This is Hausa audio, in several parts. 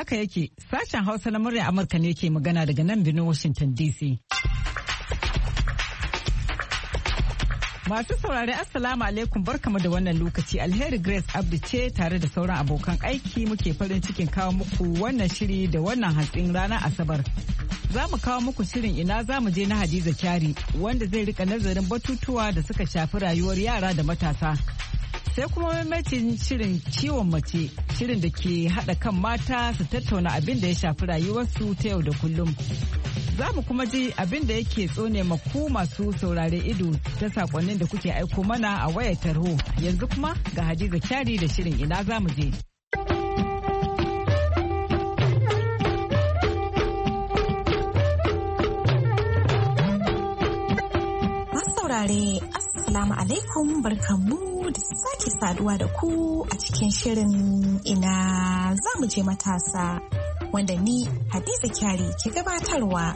haka yake, sashen Hausa na murya Amurka ne ke magana daga nan birnin Washington DC. Masu saurari Assalamu alaikum, barkamu da wannan lokaci. Alheri Grace Abdi ce tare da sauran abokan aiki muke farin cikin kawo muku wannan shiri da wannan hantsin ranar Asabar. Za mu kawo muku shirin ina za mu je na Hadiza Kyari wanda zai rika nazarin batutuwa da suka shafi rayuwar yara da matasa. Sai kuma maimacin shirin ciwon mace, shirin da ke haɗa kan mata su tattauna abin da ya shafi rayuwarsu ta yau da kullum. Za mu kuma ji abin da yake tsone maku masu saurare ido ta sakonnin da kuke aiko mana a wayar tarho. Yanzu kuma ga Hadiza Kyari da shirin ina za mu je. Saurare Assalamu alaikum, barkamu da sake saduwa da ku a cikin shirin ina za mu je matasa wanda ni Hadiza Kyari ke gabatarwa.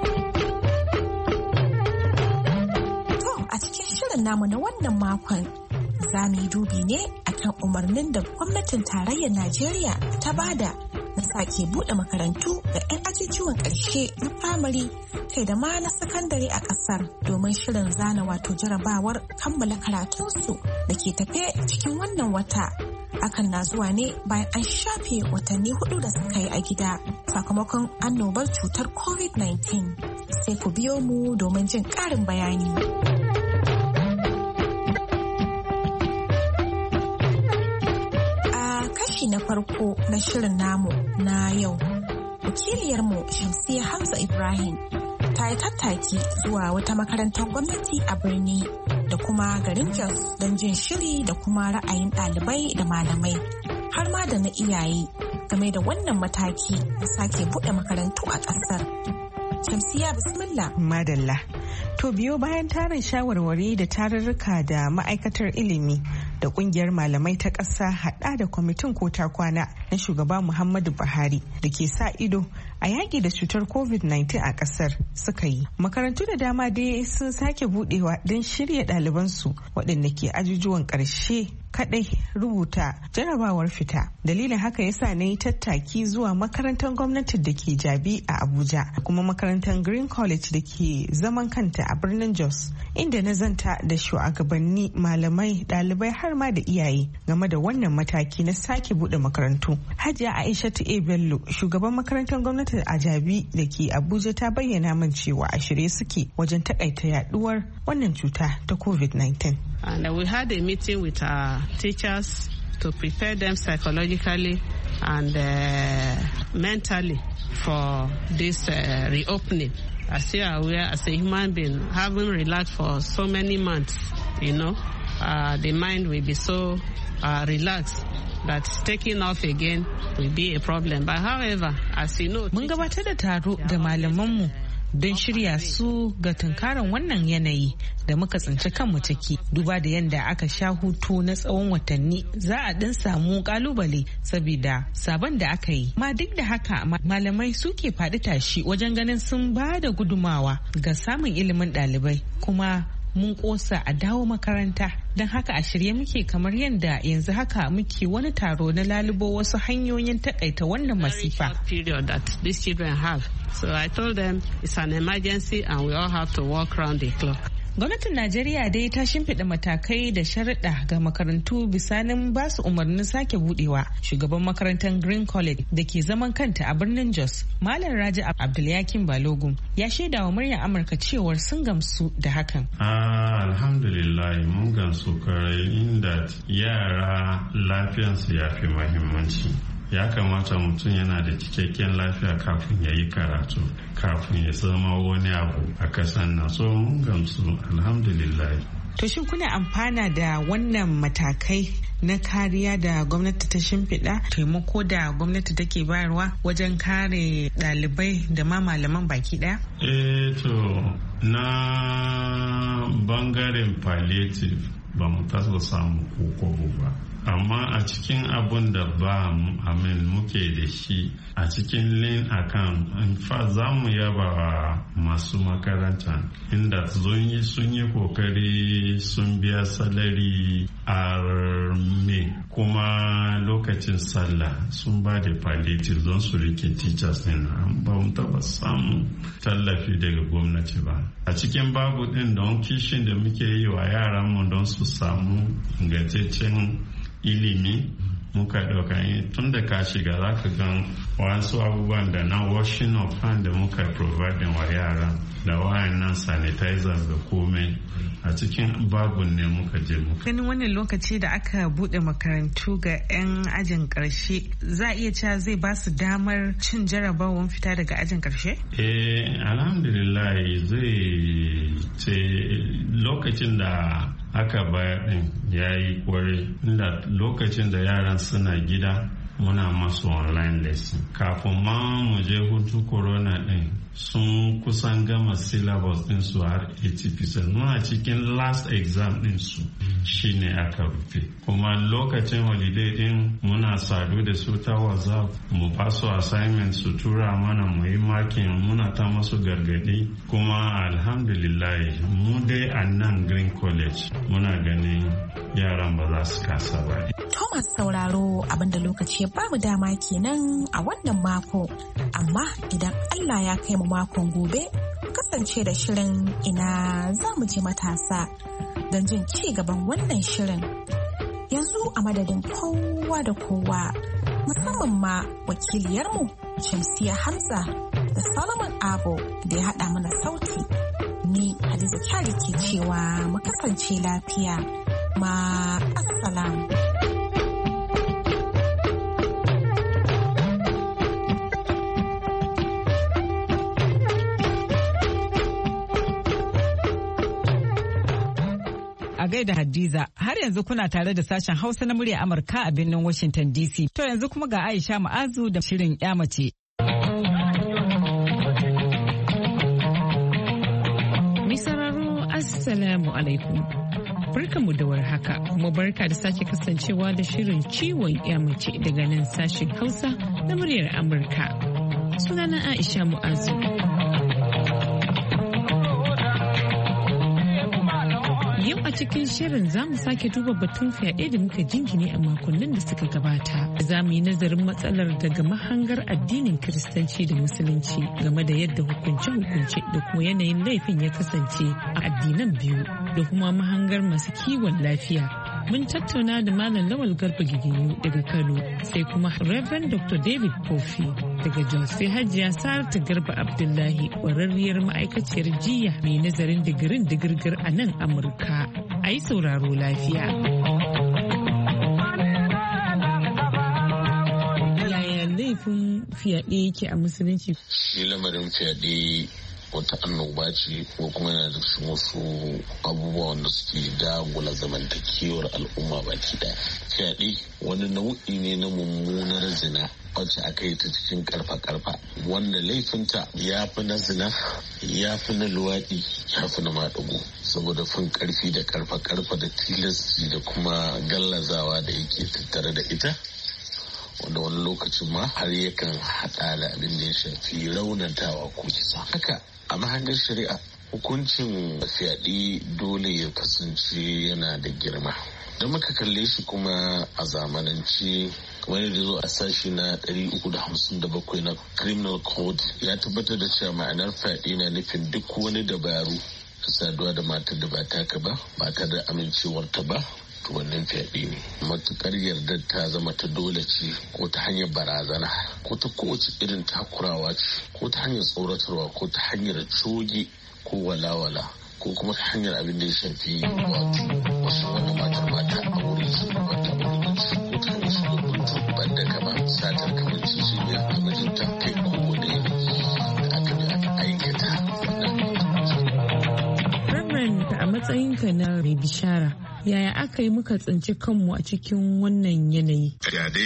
To a cikin shirin namu na wannan makon za mu yi dubi ne akan umarnin da gwamnatin tarayyar Najeriya ta bada na sake bude makarantu ga 'yan ajujuwan ƙarshe na firamare kai da ma na sakandare a ƙasar domin shirin zana wato jarabawar kammala karatunsu da ke tafe cikin wannan wata. Hakan na zuwa ne bayan an shafe watanni 4 da suka yi a gida sakamakon annobar cutar COVID-19. Sai ku biyo mu domin jin ƙarin bayani. Na farko na shirin namu na yau, wakiliyarmu Shamsiyya Hamza Ibrahim ta yi tattaki zuwa wata makarantar gwamnati a birni da kuma garin Jos don jin shiri da kuma ra'ayin ɗalibai da malamai har ma da na iyaye game da wannan mataki na sake buɗe makarantu a ƙasar. Shamsiyya bismillah. Madalla. To biyo bayan tarin shawarwari da tarurruka da ma'aikatar ilimi da kungiyar malamai ta ƙasa hada da kwamitin kota kwana na shugaba Muhammadu Buhari da ke sa ido a yaƙi da cutar COVID-19 a ƙasar suka yi. Makarantu da dama dai sun sake budewa don shirya ɗalibansu waɗanda ke ajujuwan ƙarshe kadai rubuta jarabawar fita. Dalilin haka yasa na yi tattaki zuwa makarantar gwamnati da ke Jabi a Abuja da kuma makarantar Green College da ke zaman kanta a birnin Jos, inda na zanta da shugabanni, malamai, ɗalibai har ma da iyaye game da wannan mataki na sake bude makarantu. Hajiya Aishatu A. Bello, shugaban makarantar gwamnati a Jabi da ke Abuja, ta bayyana min cewa a shirye suke wajen takaita yaduwar wannan cuta ta COVID-19. And we had a meeting with our teachers to prepare them psychologically and mentally for this reopening. As you are aware, as a human being, having relaxed for so many months, the mind will be so relaxed that taking off again will be a problem. But however, as you know, mun gabatar da taro da malamanmu don shirya su ga tunkaran wannan yanayi da muka tsinci kanmu ciki. Duba da yadda aka sha hutu na tsawon watanni, za a ɗin samu kalubale saboda sabon da aka yi. Ma duk da haka malamai suke faɗi tashi wajen ganin sun ba da gudumawa ga samun ilimin ɗalibai, kuma mun kosa a dawo makaranta. Don haka a shirye muke, kamar yadda yanzu haka muke wani taro na lalubo wasu hanyoyin takaita wannan masifa. So I told them it's an emergency and we all have to walk around the clock. Gwamnatin Najeriya dai ta shimfiɗa matakai da sharaɗa ga makarantu bisanin ba su umarnin sake budewa. Shugaban makarantar Green College da ke zaman kanta a birnin Jos, Malam Raji Abdulyakin Balogun, ya shaida wa muryar Amurka cewar sun gamsu da hakan. Alhamdulillah, mun gamsu karai inda yara lafiyansu ya fi muhimmanci. Ya kamata mutum yana da cikakken lafiya kafin ya yi karatu, kafin ya zama wani abu a kasan nan. So mun gamsu, alhamdulillah. To shin kuna amfana da wannan matakai na kariya da gwamnati ta shimfiɗa, taimako da gwamnati take bayarwa wajen kare ɗalibai da ma malaman baki ɗaya? To na bangaren palliative ba mu taso samu kokobo ba. amma a cikin abun da ba muke da shi a cikin lean account in fact za mu yaba wa masu makaranta inda sun yi kokari sun biya salari a May kuma lokacin sallah sun ba da palliative don su rike teachers din ba mu taba samun tallafi daga gwamnati ba a cikin babu din don kishin da muke yi wa yaranmu don su samu ingantaccen ilimi muka ɗauka tun da ka shiga za ka gan wasu abubuwan da na washing of hand da muka providing wa yara da wayannan sanitizers da komai a cikin babun ne muka je muka. Ganin wannan lokaci da aka bude makarantu ga 'yan ajin karshe za a iya cewa zai ba su damar cin jarabawan fita daga ajin karshe? Alhamdulillah zai ce lokacin da aka bayar din ya yi kware inda lokacin da yaran suna gida muna masu online lesson kafin ma mu je hutu corona din sun kusan gama syllabus din su har 80%. Muna cikin last exam din su shine aka rufe kuma lokacin holiday din muna sadu da su ta WhatsApp mu basu assignment su tura mana mu yi makin muna ta masu gargadi kuma alhamdulillah mu dai a nan Green College muna ganin yaran ba za su kasa ba. Thomas sauraro abinda lokaci babu dama kenan a wannan mako amma idan Allah ya kai mu makon gobe kasance da shirin ina za mu je matasa don jin ci gaban wannan shirin. Yanzu a madadin kowa da kowa musamman ma wakiliyarmu Shamsiya Hamza da Solomon Abo da ya haɗa mana sauti. Ni Hadiza Kyari ke cewa mu kasance lafiya. Ma assalam. A gaida Hadiza, har yanzu kuna tare da sashen Hausa na murya Amurka a birnin Washington DC. To yanzu kuma ga Aisha Ma'azu da shirin 'ya mace. Misararo Assalamu alaikum. Barkanmu da warhaka kuma barka da sake kasancewa da shirin ciwon 'ya mace daga nan sashen Hausa na muryar Amurka. Sunana Aisha Ma'azu. Yau a cikin shirin za mu sake duba batun fyaɗe da muka jingine a makonnin da suka gabata. Za mu yi nazarin matsalar daga mahangar addinin Kiristanci da Musulunci game da yadda hukunce-hukunce da kuma yanayin laifin ya kasance a addinan biyu da kuma mahangar masu kiwon lafiya. Mun tattauna da Malam Lawal Garba Giginyu daga Kano sai kuma Reverend Dr. David Kofi daga Jos sai Hajiya Saratu Garba Abdullahi ƙwararriyar ma'aikaciyar jiya mai nazarin digirin digirgir a nan Amurka. A yi sauraro lafiya. Yaya laifin fyaɗe yake a Musulunci? Shi lamarin fyaɗe wata annoba ce ko kuma yana da wasu abubuwa wanda suke dagula zamantakewar al'umma baki daya. Fyaɗe wani nau'i ne na mummunar zina wacce aka yi ta cikin karfa-karfa wanda laifinta ya fi na zina ya fi na luwaɗi ya fi na maɗugo saboda fin karfi da karfa-karfa da tilasti da kuma gallazawa da yake tattare da ita wanda wani lokacin ma har yakan haɗa da abin da ya shafi raunatawa ko kisa. Haka a mahangar shari'a hukuncin fyaɗe dole ya kasance yana da girma. Da muka kalle shi kuma a zamanance kamar yadda zo a sashi na 357 na criminal code ya tabbatar da cewa ma'anar fyaɗe na nufin duk wani dabaru saduwa da matar da ba taka ba ba ta da amincewarta ba to wannan fyaɗe ne. Matukar yardar ta zama ta dole ce ko ta hanyar barazana ko ta kowace irin takurawa ce ko ta hanyar tsoratarwa ko ta hanyar coge ko walawala ko kuma ta hanyar abin da ya shafi wato wasu wani matar mata a wurin su ba ta wurin su ko ta hanyar su gurgunta ban da kama satar kamar ciciyar a mijinta kai ko wani da aka aikata. Reverend, a matsayinka na mai bishara yaya aka yi muka tsinci kanmu a cikin wannan yanayi? Fyaɗe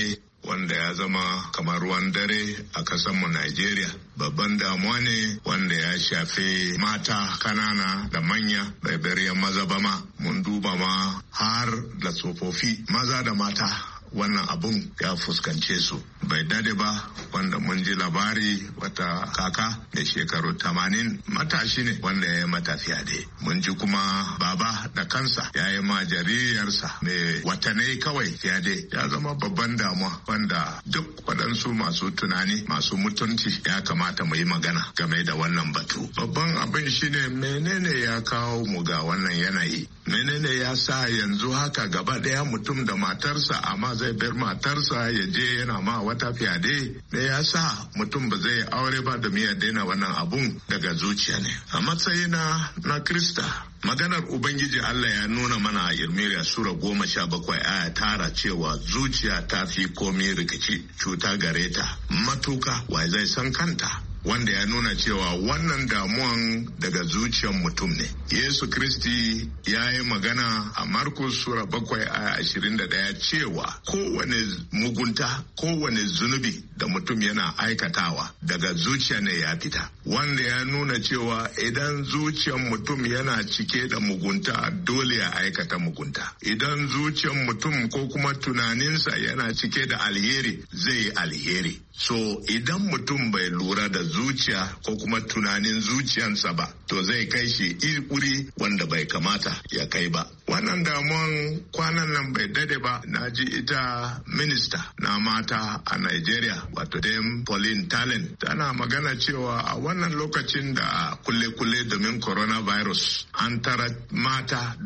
wanda ya zama kamar ruwan dare a kasanmu Najeriya. Babban damuwa ne wanda ya shafi mata kanana da manya bai bari maza ba ma. Mun duba ma har da tsofaffi maza da mata. Wannan abun ya fuskance su bai dade ba wanda mun ji labari wata kaka da shekaru 80 matashi ne wanda ya yi mata fyaɗe. Mun ji kuma baba da kansa ya yi ma jaririyarsa mai watanni kawai fyaɗe. Ya zama babban damuwa wanda duk waɗansu masu tunani masu mutunci ya kamata mu yi magana game da wannan batu. Babban abin shine menene ya kawo mu ga wannan yanayi, menene ya sa yanzu haka gaba ɗaya mutum da matarsa amma zai bar matarsa ya je yana ma wata fyaɗe. Me ya sa mutum ba zai aure ba da ya daina wannan abun daga zuciya ne. A matsayina na Krista, maganar Ubangiji Allah ya nuna mana a Irmiriya Sura 17 aya 9 cewa zuciya ta fi komi rikici, cuta gare ta matuka, wai zai san kanta. Wanda ya nuna cewa wannan damuwan daga zuciyar mutum ne. Yesu Kristi ya yi magana a Markus Sura 7:21 cewa kowane mugunta, kowane zunubi da mutum yana aikatawa daga zuciya ne ya fita. Wanda ya nuna cewa idan zuciyar mutum yana cike da mugunta dole ya aikata mugunta. Idan zuciyar mutum ko kuma tunaninsa yana cike da alheri zai yi alheri. So idan mutum bai lura da zuciya ko kuma tunanin zuciyansa ba, to zai kai shi wuri wanda bai kamata ya kai ba. Wannan damuwan kwanan nan bai dade ba, na ji ita minista na mata a Nigeria, wato Dame Pauline Tallen, tana magana cewa a wannan lokacin da kulle-kulle domin coronavirus an tara mata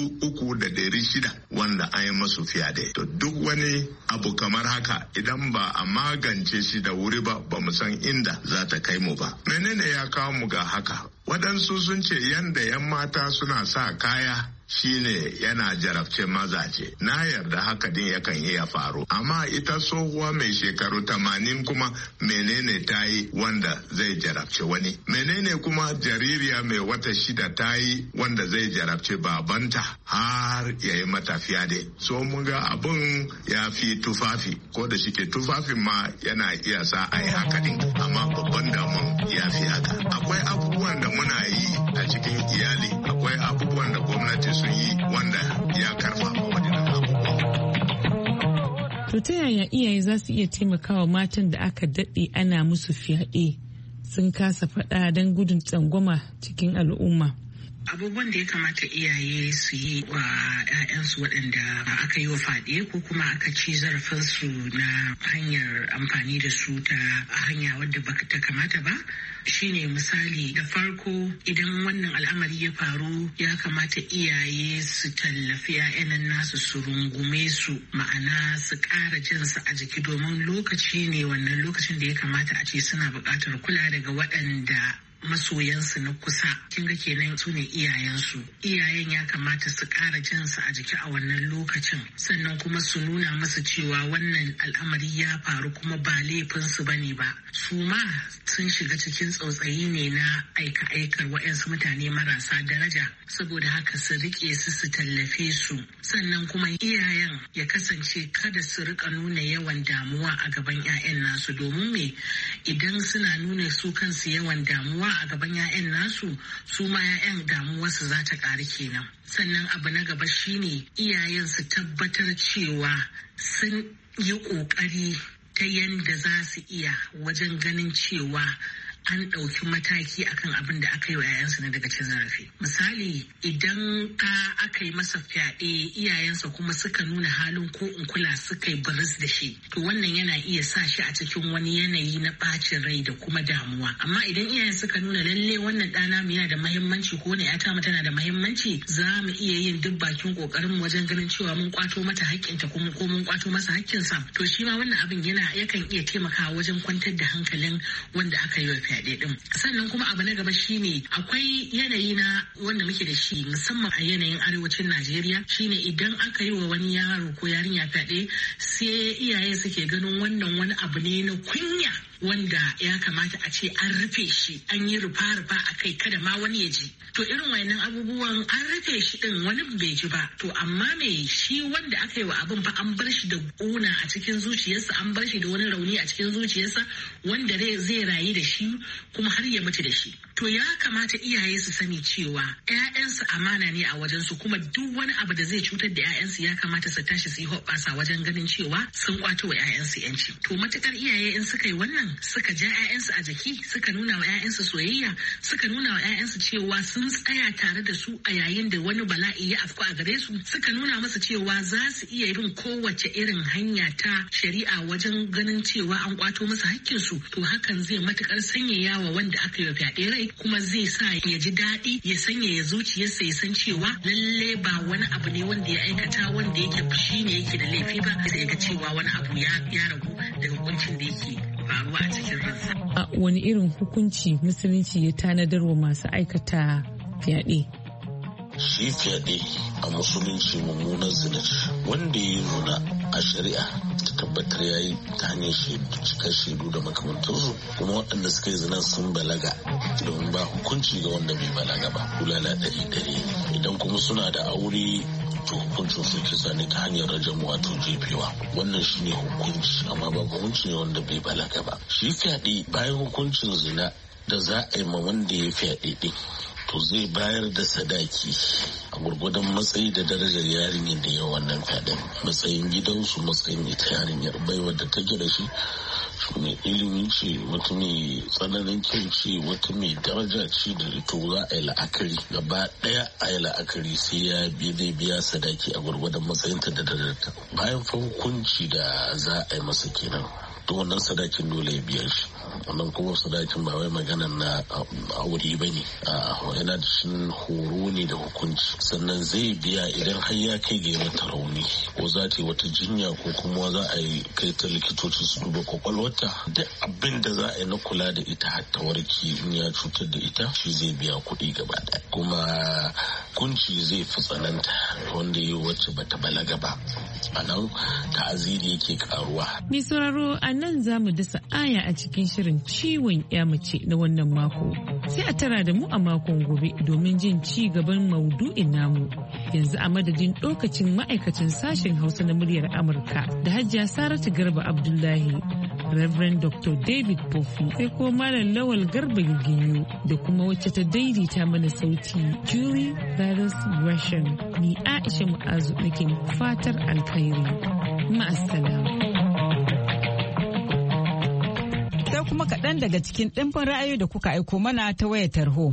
3,600 wanda an yi masu fyaɗe. To duk wani abu kamar haka idan ba a magance shi da wuri ba, ba mu san inda za ta kai mu ba. Menene ya kawo mu ga haka? Waɗansu sun ce yanda 'yan mata suna sa kaya shine yana jarabce mazaje. Na yarda haka din yakan iya faru. Amma ita tsohuwa mai shekaru 80 kuma menene ta yi wanda zai jarabce wani? Menene kuma jaririya mai wata 6 ta yi wanda zai jarabce babanta har ya yi mata fyaɗe? So mun ga abun ya fi tufafi, ko da shike tufafin ma yana iya sa a yi haka din. Amma babban damun ya fi haka. Akwai abubuwan da muna yi a cikin iyali, akwai abubuwan da gwamnati sun yi wanda ya karfafa waɗannan abubuwa. To ta yaya iyaye za su iya taimakawa matan da aka daɗe ana musu fyaɗe sun kasa faɗa don gudun tsangwama cikin al'umma? Abubuwan da ya kamata iyaye su yi wa 'ya'yansu waɗanda aka yi wa fyaɗe ko kuma aka ci zarafinsu na hanyar amfani da su ta hanya wadda ba ta kamata ba, shine misali da farko idan wannan al'amari ya faru ya kamata iyaye su tallafi 'ya'yan nasu su rungume su, ma'ana su ƙara jinsu a jiki, domin lokaci ne wannan lokacin da ya kamata a ce suna buƙatar kula daga waɗanda masoyansu na kusa. Kin ga kenan su ne iyayensu. Iyayen ya kamata su ƙara jinsu a jiki a wannan lokacin, sannan kuma su nuna musu cewa wannan al'amari ya faru kuma ba laifinsu bane ba. Su ma sun shiga cikin tsautsayi ne na aika-aikar waɗansu mutane marasa daraja, saboda haka su riƙe su tallafe su. Sannan kuma iyayen ya kasance kada su rika nuna yawan damuwa a gaban 'ya'yan nasu, domin me idan suna nuna su kansu yawan damuwa a gaban 'ya'yan nasu, su ma 'ya'yan damuwarsu za ta ƙaru kenan. Sannan abu na gaba shine iyayen su tabbatar cewa sun yi ƙoƙari ta yanda za su iya wajen ganin cewa an ɗauki mataki akan abin da aka yi wa 'ya'yansu na daga cin zarafi. Misali, idan aka yi masa fyaɗe iyayensa kuma suka nuna halin ko in kula suka yi baris da shi, to wannan yana iya sa shi a cikin wani yanayi na ɓacin rai da kuma damuwa. Amma idan iyayen suka nuna lalle wannan ɗana mu yana da mahimmanci ko wani 'yata mu tana da mahimmanci, za mu iya yin duk bakin ƙoƙarin mu wajen ganin cewa mun kwato mata haƙƙinta ko mun kwato masa haƙƙinsa. To shi ma wannan abin yakan iya taimakawa wajen kwantar da hankalin wanda aka yi wa fyaɗe din. Sannan kuma abu na gaba shine akwai yanayi na wanda muke da shi musamman a yanayin arewacin Najeriya, shine idan aka yi wa wani yaro ko yarinya fyaɗe sai iyaye suke ganin wannan wani abu ne na kunya wanda ya kamata a ce an rufe shi, an yi rufa-rufa a kai kada ma wani ya ji. To irin wayannan abubuwan an rufe shi din wani bai ji ba. To amma me shi wanda aka yi wa abin fa an bar shi da ƙuna a cikin zuciyarsa, an bar shi da wani rauni a cikin zuciyarsa wanda zai rayu da shi kuma har ya mutu da shi. To ya kamata iyaye su sani cewa 'ya'yansu amana ne a wajensu, kuma duk wani abu da zai cutar da 'ya'yansu ya kamata su tashi su yi hoɓɓasa wajen ganin cewa sun kwato wa 'ya'yansu 'yanci. To matukar iyaye in suka yi wannan, suka ja 'ya'yansu a jiki, suka nuna wa 'ya'yansu soyayya, suka nuna wa 'ya'yansu cewa sun tsaya tare da su a yayin da wani bala'i ya afku a gare su, suka nuna masa cewa za su iya bin kowace irin hanya ta shari'a wajen ganin cewa an kwato masa hakkinsu, to hakan zai matukar sanyaya wa wanda aka yi fyaɗe rai, kuma zai sa ya ji daɗi, ya sanyaya zuciyarsa, ya san cewa lalle ba wani abu ne wanda ya aikata wanda yake shi ne yake da laifi ba, sai ga cewa wani abu ya ragu daga kuncin da yake faruwa a cikin ransa. A wani irin hukunci musulunci ya tanadar wa masu aikata fyaɗe? Shi fyaɗe a musulunci mummunan zina wanda ya yi zina a shari'a ta tabbatar ya yi ta hanyar cikar shaidu da makamantarsu, kuma waɗanda suka yi zina sun balaga, domin ba hukunci ga wanda bai balaga ba, bulala 100 idan kuma suna da aure to hukuncin su kisa ne ta hanyar rajam wato jefewa. Wannan shine hukunci, amma ba hukunci ne wanda bai balaga ba. Shi fyaɗe bayan hukuncin zina da za a yi ma wanda ya fyaɗe ɗin, to zai bayar da sadaki a gurgudan matsayi da darajar yarinyar da yawan wannan fyaɗen, matsayin gidansu, matsayin ita yarinyar baiwar da take da shi, mai ilimi ce, wata mai tsananin kyau ce, wata mai daraja ce, da to za a yi la'akari gaba ɗaya, a yi la'akari sai ya biya sadaki a gurgudan matsayinta da darajarta. Bayan fa hukunci da za a yi masa kenan, to wannan sadakin dole ya biya shi. Wannan kuma sadakin ba wai maganan na aure ba ne, yana da shi horo ne da hukunci. Sannan zai biya idan har ya kai ga mata rauni, ko za ta yi wata jinya, ko kuma za a yi kai ta likitoci su duba kwakwalwata, da abin da za a yi na kula da ita har ta warke in ya cutar da ita, shi zai biya kuɗi gaba ɗaya. Kuma kunci zai fi tsananta wanda yi wacce bata balaga ba, a nan ta'aziri yake karuwa. Mai sauraro, a nan za mu dasa aya a cikin shirin ciwon ya mace na wannan mako. Sai a tara da mu a makon gobe domin jin ci gaban maudu'in namu. Yanzu a madadin lokacin ma'aikacin sashen Hausa na muryar Amurka da Hajiya Saratu Garba Abdullahi, Reverend Dr. David Bofi, sai ko Malam Lawal Garba Giginyo, da kuma wacce ta daidaita mana sauti Julie Varus Gresham. Ni Aisha Mu'azu nake fatar alkhairi. Ma'assalam. Sai kuma kaɗan daga cikin ɗimbin ra'ayoyi da kuka aiko mana ta wayar tarho.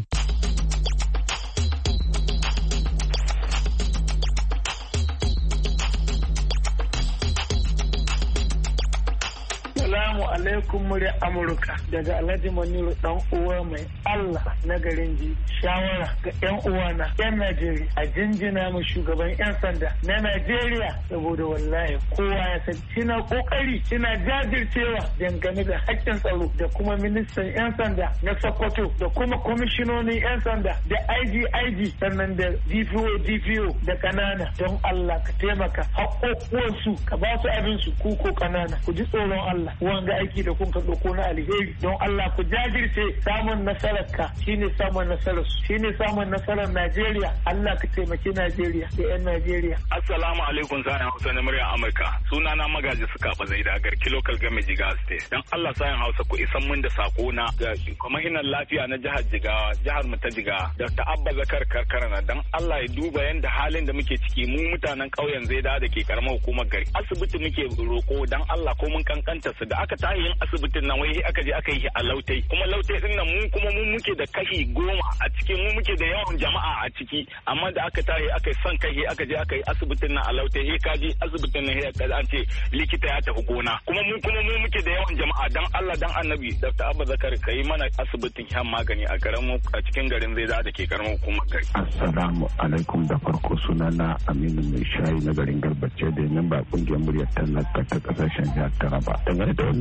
Assalamu alaikum murya Amurka daga Alhaji Maniru dan uwa mai Allah na garin ji. Shawara ga 'yan uwana 'yan Najeriya a jinjina mu shugaban 'yan sanda na Najeriya, saboda wallahi kowa ya san kina kokari, kina jajircewa dangane da haƙƙin tsaro, da kuma ministan 'yan sanda na Sokoto, da kuma kwamishinonin 'yan sanda, da IG sannan da DPO da kanana. Don Allah ka taimaka haƙoƙuwansu ka ba su abin su ku ko kanana, ku ji tsoron Allah. Wanga aiki da kun ka ɗauko na alheri, don Allah ku jajirce. Samun nasarar ka shine samun nasarar su, shine samun nasarar Najeriya. Allah ka taimaki Najeriya da 'yan Najeriya. Assalamu alaikum sayan Hausa na murya Amurka. Sunana Magaji Suka Bazaida Garki Local Government Jigawa State. Dan Allah sayan Hausa ku isan mun da sako na ga kwamishinan lafiya na jihar Jigawa, jihar mu ta Jigawa, Dr. Abba Zakar Karkarana. Dan Allah ya duba yanda halin da muke ciki mu mutanen ƙauyen Zaida da ke karamar hukumar gari. Asibiti muke roko dan Allah ko mun kankanta su, da aka tayi yin asibitin nan wai aka je aka yi a Lautai, kuma Lautai din nan mu muke da kashi 10 a cikin, mu muke da yawan jama'a a ciki, amma da aka tayi aka yi son kai aka je aka yi asibitin nan a Lautai, he kaji asibitin nan he an ce likita ya tafi gona, kuma mu muke da yawan jama'a. Dan Allah dan Annabi Dr. Abba Zakar kai mana asibitin yan magani a cikin garin Zaida da ke karamar hukumar gari. Assalamu alaikum, da farko sunana Aminu Mai Shayi na garin Garbace da nan ba kungiyar muryar talaka ta kasashen jihar Taraba. Dangane da wannan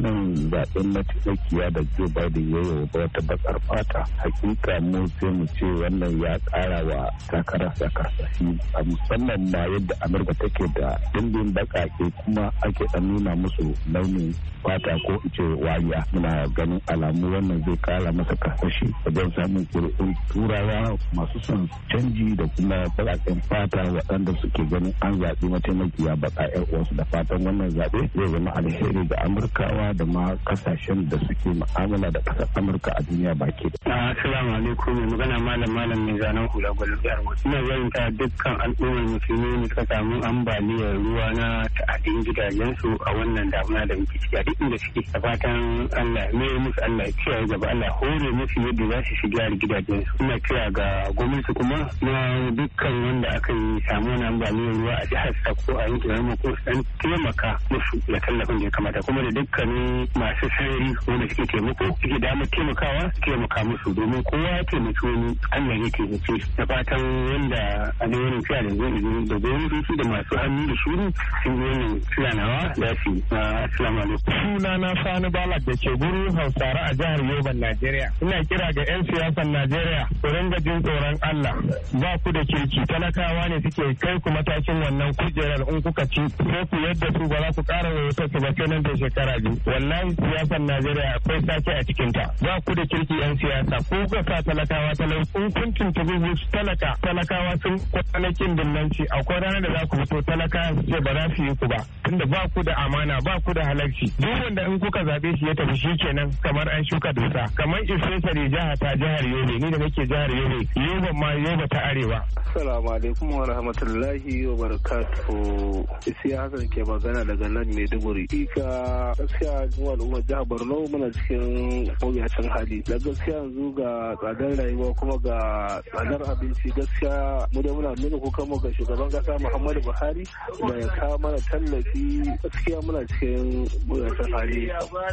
zaɓen mataimakiya da Joe Biden ya yi wa wata bakar fata. Hakika mu sai mu ce wannan ya ƙara wa takararsa karsashi a musamman ma yadda Amurka take da dimbin baƙaƙe kuma ake ɗan nuna musu launin fata ko ce wariya. Muna ganin alamu wannan zai ƙara masa karsashi wajen samun kuri'un turawa masu son canji da kuma baƙaƙen fata waɗanda suke ganin an zaɓi mataimakiya baƙa 'yan uwansu. Da fatan wannan zaɓe zai zama alheri ga Amurkawa da ma kasashen da suke mu'amala da ƙasar Amurka a duniya baki da. Assalamu alaikum, mai magana malam mai zanen hula gwalin jihar Bauchi. Ina zanta dukkan al'ummar musulmi da suka samu ambaliyar ruwa na ta'adin gidajensu a wannan damuna da muke ciki a duk inda suke. Da fatan Allah mai musu, Allah kiyaye gaba, Allah hore musu yadda za su shiga gidajensu. Ina kira ga gwamnati kuma na dukkan wanda aka yi samu wani ambaliyar ruwa a jihar sa ko a yankin rama ko dan taimaka musu da tallafin da ya kamata, kuma da dukkanin masu sarari wanda suke taimako suke damar taimaka musu, domin kowa ya taimaki wani Allah ya taimake su. Da fatan wanda a da wani fiya da gwamnatoci da masu hannu da shuru sun yi wannan filanawa da su. Assalamu alaikum. Suna na Sani Balak da ke guru Hausare a jihar Yoban, Najeriya. Ina kira ga 'yan siyasan Najeriya ku ringa jin tsoron Allah, ba ku da kirki, talakawa ne suke kai ku matakin wannan kujerar, in kuka ci sai ku yadda su ba za ku ƙara wayar su ba sai nan da shekara biyu. Wallahi siyasan Najeriya akwai sake a cikin ta. Ba ku da kirki 'yan siyasa, ku ga sa talakawa in kun tuntubi su talakawa sun kwanakin dillanci, akwai ranar da za ku fito talakawa su ce ba za su yi ku ba, tunda ba ku da amana, ba ku da halarci. Duk wanda in kuka zaɓe shi ya tafi shikenan kamar an shuka dusa. Kamar especially jihar Yobe, ni da nake jihar Yobe ma Yobe ta Arewa. Assalamu alaikum wa rahmatullahi wa barakatuhu. Isiya Hassan ke magana daga nan Maiduguri. Ika gaskiya mu al'ummar jihar Borno muna cikin mawuyacin hali. Da gaskiya yanzu ga tsadar rayuwa kuma ga tsadar abinci, gaskiya mu da muna nuna kukan mu ga shugaban kasa Muhammadu Buhari da ya kawo mana tallafi. Gaskiya muna cikin mawuyacin hali.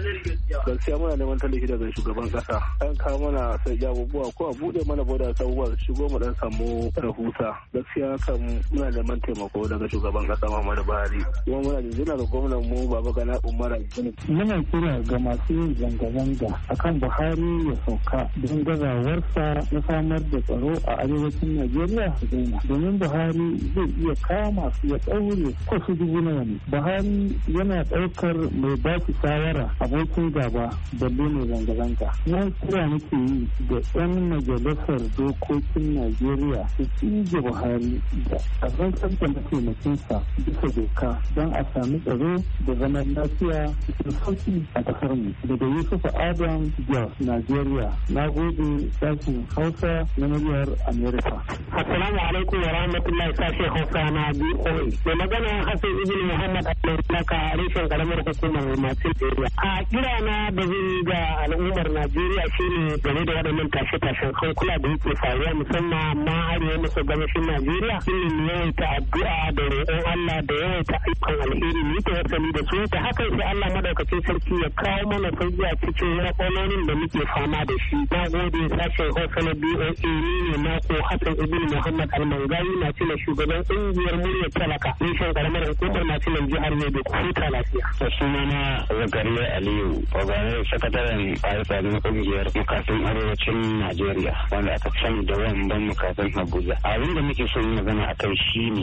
Gaskiya muna neman tallafi daga shugaban kasa. An kawo mana sai abubuwa ko a bude mana boda sabuwa shigo mu dan samu rahusa. Gaskiya kan muna neman taimako daga shugaban kasa Muhammadu Buhari. Kuma muna jinjina da gwamnan mu Baba Gana Umar Abdul. Muna kira ga masu yin zanga-zanga akan Buhari ya sauka don gazawarsa na samar da tsaro a arewacin Najeriya su daina. Domin Buhari zai iya kama su ya ɗaure ko su dubu nawa ne. Buhari yana ɗaukar mai baki shawara abokin gaba balle mai zanga-zanga. Na kira nake yi da 'yan majalisar dokokin Najeriya su tsige Buhari da a zantar da mataimakinsa bisa doka don a sami tsaro da zaman lafiya cikin sauki a kasar mu. Daga Yusuf Adam Jos, Najeriya. Na gode sashen Hausa na muryar Amerika. Assalamu alaikum wa rahmatullahi, sashen Hausa na BOA. Mai magana Hassan Ibn Muhammad Abdullaka a reshen karamar hukumar Matin Area. A kira na da zai ga al'ummar Najeriya shine game da waɗannan tashe-tashen hankula da yake faruwa musamman ma arewa maso gabashin Najeriya. Shine yawaita addu'a da roƙon Allah da yawaita ayyukan alheri mu ta wasali da su. Da hakan sai Allah madaukakin sarki ya kawo mana sauki a cikin matsalolin da muke fama da shi. Na gode sashen Hausa na BOA, ni ne nako Hassan Ibn Muhammad Almangayi na cina shugaban ƙungiyar muryar talaka reshen karamar hukumar na cina jihar Yobe. Ku huta lafiya. Sunana Zakariya Aliyu, Ogarar sakataren tsare-tsare na ƙungiyar makasin arewacin Najeriya wanda aka sani da wamban makasin Abuja. Abin da muke son magana a kai shi ne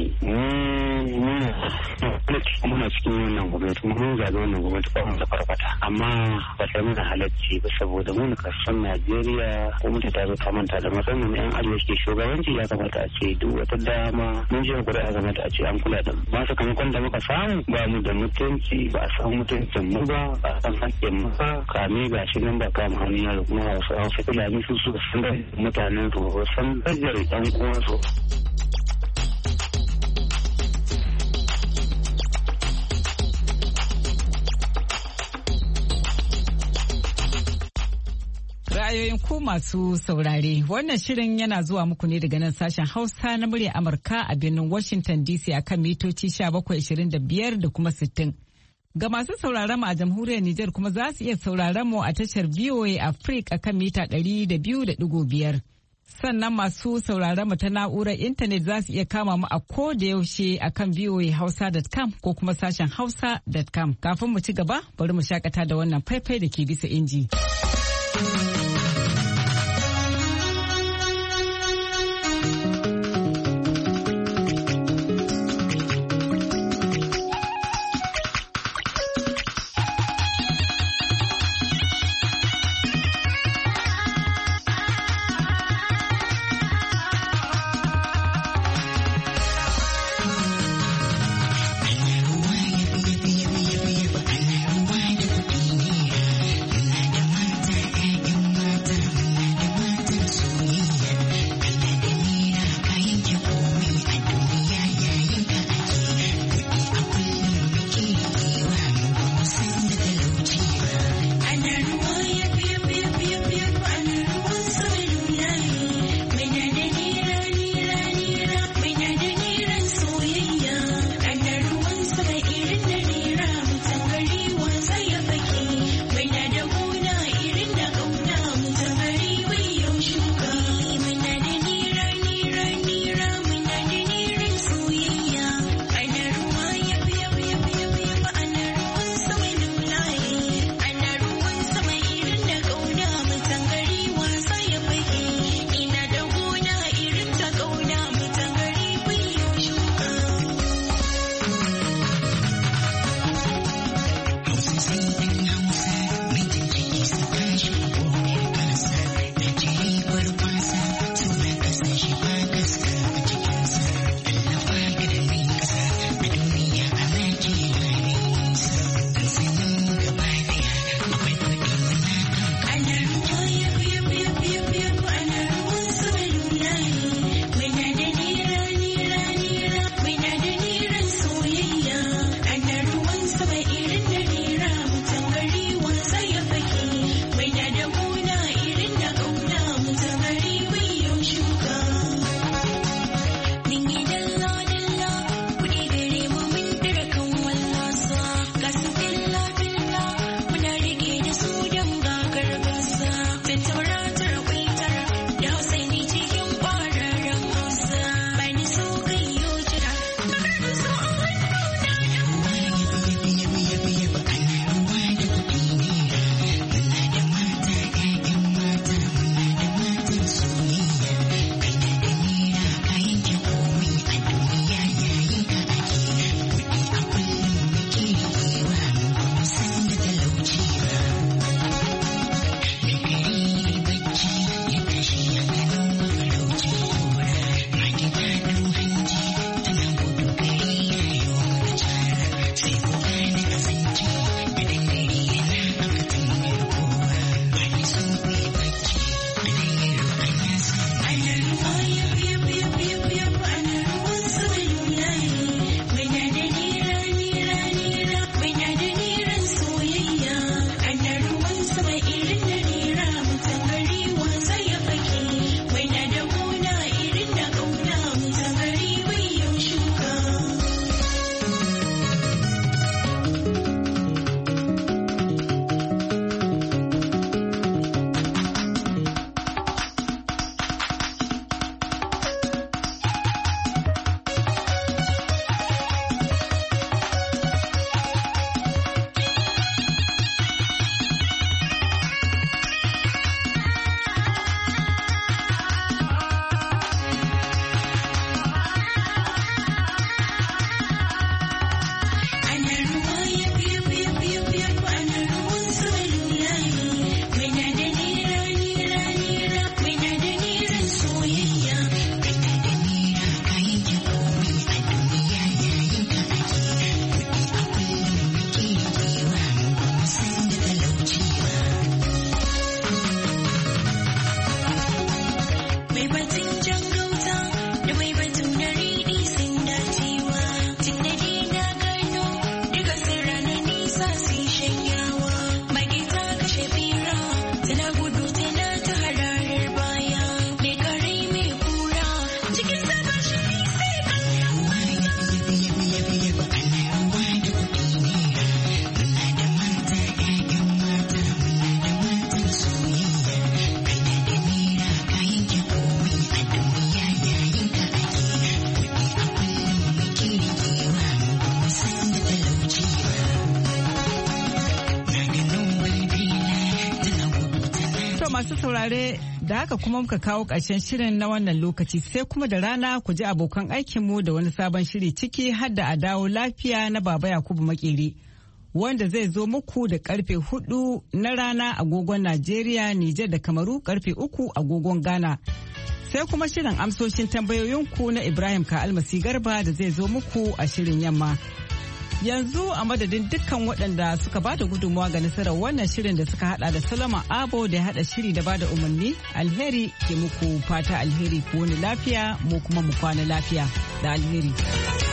muna cikin wannan gwamnati, mun zaɓi wannan gwamnati ba mu da farfata, amma ba ta nuna halacci ba saboda mun kasan Najeriya gwamnati ta zo ta manta da matsayin yan arewa ke shugabanci. Ya kamata a ce duk wata dama mun je kuɗi, ya kamata a ce an kula da mu. Ba sakamakon da muka samu ba mu da mutunci, ba a san mutuncin mu ba a san hakkin mu ba, kame ga shi nan ba kama hannun yaro. Kuma wasu fulani su suka san da mutanen su ba san darajar ɗan uwansu. Ra'ayoyin ku masu saurare, wannan shirin yana zuwa muku ne daga nan sashen Hausa na murya Amurka a birnin Washington DC akan mitoci 1725 da kuma 60. Ga masu sauraron mu a jamhuriyar Nijar kuma za su iya sauraron mu a tashar VOA Africa akan mita 200.5. Sannan masu sauraron mu ta na'urar intanet za su iya kama mu a ko da yaushe a kan voahausa.com ko kuma sashen hausa.com. Kafin mu ci gaba, bari mu shakata da wannan faifai da ke bisa inji. saurare da haka kuma muka kawo ƙarshen shirin na wannan lokaci sai kuma da rana ku ji abokan aikinmu da wani sabon shiri ciki har da a dawo lafiya na Baba Yakubu Makeri wanda zai zo muku da karfe 4 na rana agogon Najeriya, Nijar da Kamaru karfe 3 agogon Ghana. Sai kuma shirin amsoshin tambayoyinku na Ibrahim Ka'almasi Garba da zai zo muku a shirin yamma. Yanzu a madadin dukkan waɗanda suka bada gudunmawa ga nasarar wannan shirin da suka hada da Solomon Abo da ya hada shiri da bada umarni, alheri ke muku fata alheri ku wani lafiya mu kuma mu kwana lafiya da alheri.